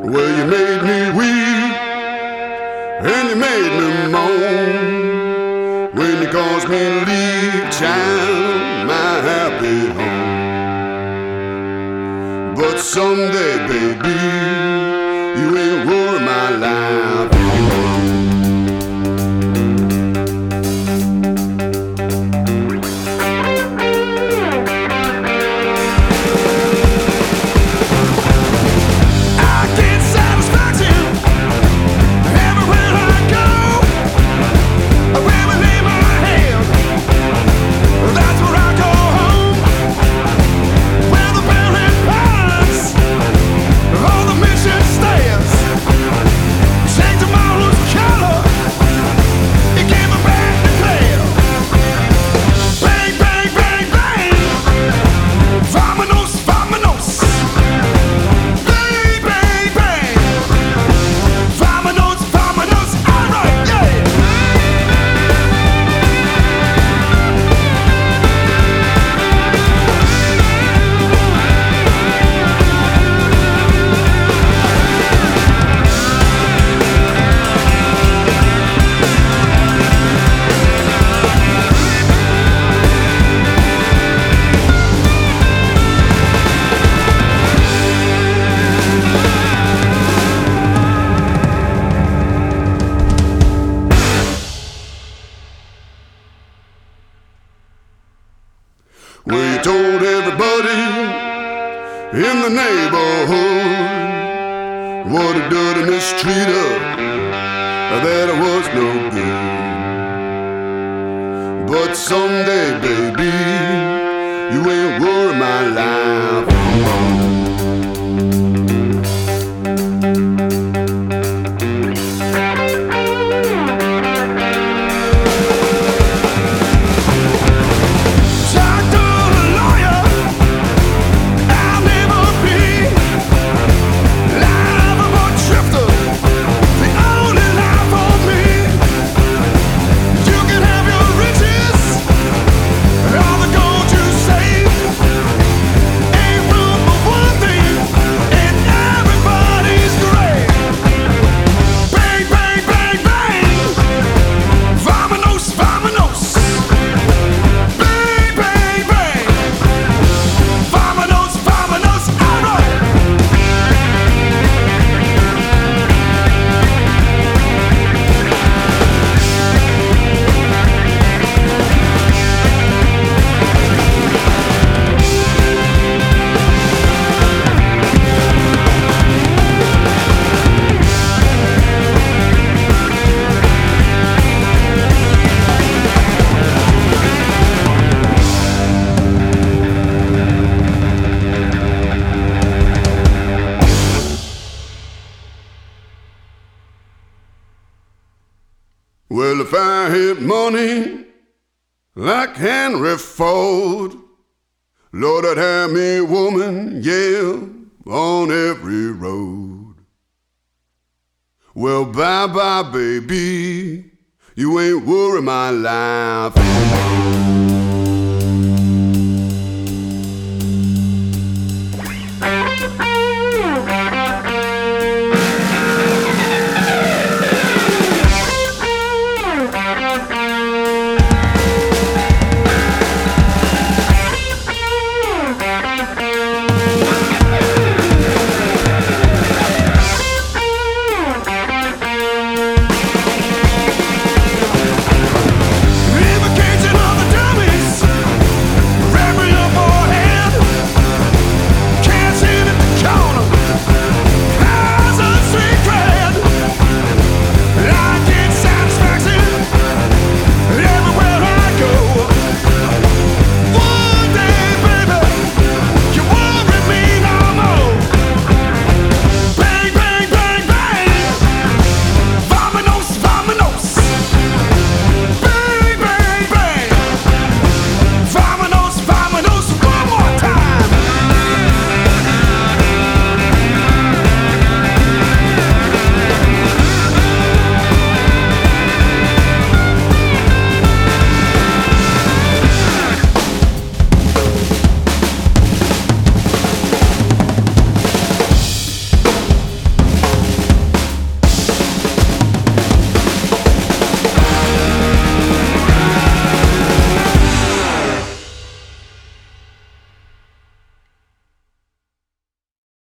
Well, you made me weep and you made me moan when you caused me to leave, child, my happy home. But someday, baby, you ain't worry my life anymore. Well, you told everybody in the neighborhood what a dirty mistreater, that I was no good. But someday, baby, you ain't worry my life anymore. Well, if I had money like Henry Ford, Lord, I'd have me a woman, yeah, on every road. Well, bye-bye, baby, you ain't worry my life anymore.